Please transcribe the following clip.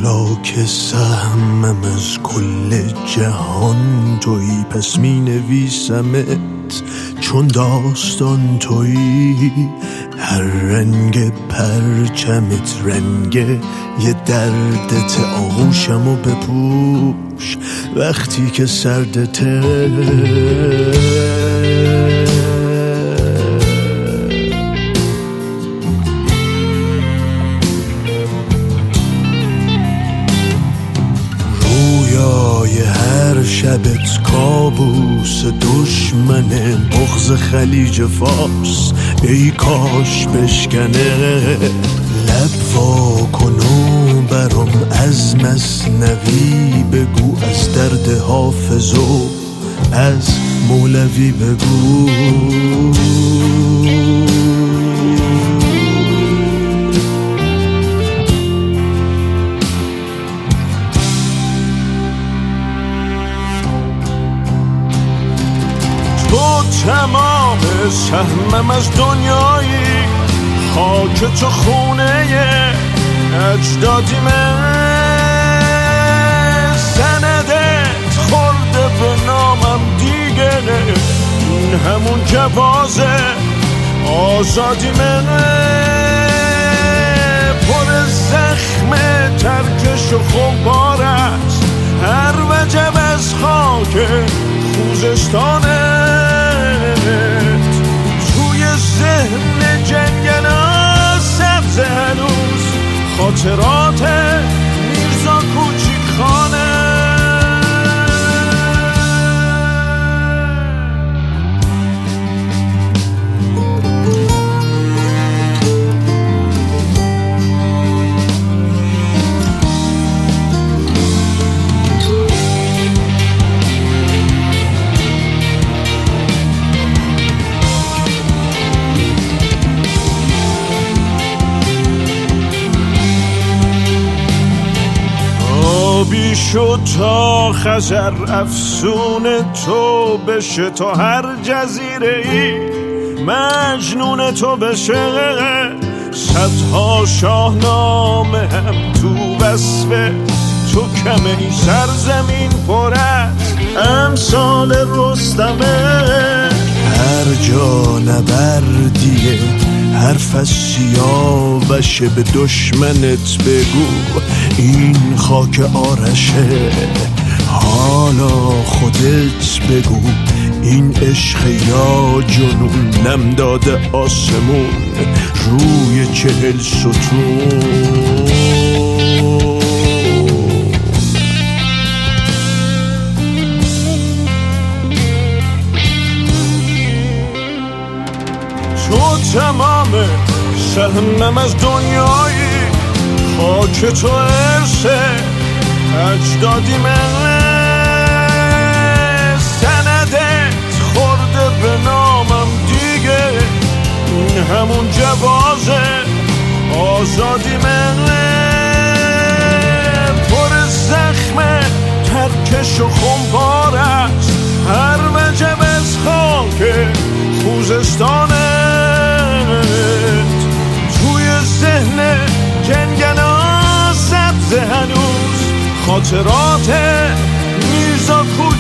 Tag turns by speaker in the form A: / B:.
A: حالا که سهمم از کل جهان تویی، پس می نویسمت چون داستان تویی. هر رنگ پرچمت رنگ یه دردت، آغوشمو بپوش وقتی که سردته. هر شبت کابوس دشمنه، بغض خلیج فارس ای کاش بشکنه. لب وا کن و برام از مثنوی بگو، از درد حافظ و از مولوی بگو.
B: تمام سهمم از دنیایی، خاک تو خونه اجدادیمه. سندت خورده به نامم دیگه، این همون جوازه آزادیمه. پر زخم ترکش و خمپار است هر وجب از خاک خوزستانه. توی ذهن جنگلا سبز هنوز خاطرات میرزا کوچیک خانه. بی شد تا خزر افسون تو بشه، تا هر جزیره ای مجنون تو بشه. صدها شاهنامه هم تو وصف تو کمه، این سرزمین پر از امثال رستمه.
A: هر جا نبردیه حرف از سیاوشه، به دشمنت بگو این خاک آرشه. حالا خودت بگو این عشق یا جنون، نم داده آسمون روی 40 ستون.
B: تو تمام سهمم از دنیایی، خاک تو ارسه اجدادیمه. سندت خورده به نامم دیگه، این همون جوازه آزادیمه. پر زخم ترکش و خمپار است هر وجب از خاک خوزستانه. توی ذهن جنگلا سبز هنوز خاطرات میرزا کوچیک